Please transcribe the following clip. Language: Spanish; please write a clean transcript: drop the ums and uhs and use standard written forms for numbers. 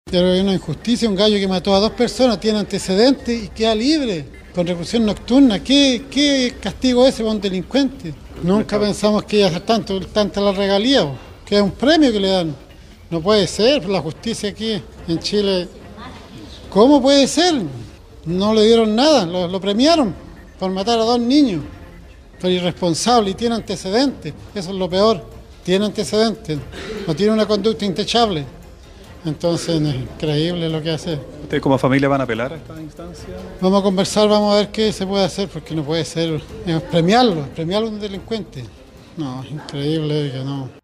Pero hay una injusticia, un gallo que mató a 2 personas, tiene antecedentes y queda libre, con reclusión nocturna. ¿Qué castigo es ese para un delincuente? Nunca pensamos que iba a ser tanta la regalía, que es un premio que le dan. No puede ser, la justicia aquí en Chile. ¿Cómo puede ser? No le dieron nada, lo premiaron por matar a 2 niños. Pero irresponsable y tiene antecedentes, eso es lo peor. Tiene antecedentes, no tiene una conducta intachable. Entonces es increíble lo que hace. ¿Ustedes como familia van a apelar a esta instancia? Vamos a conversar, vamos a ver qué se puede hacer, porque no puede ser premiarlo a un delincuente. No, es increíble que no.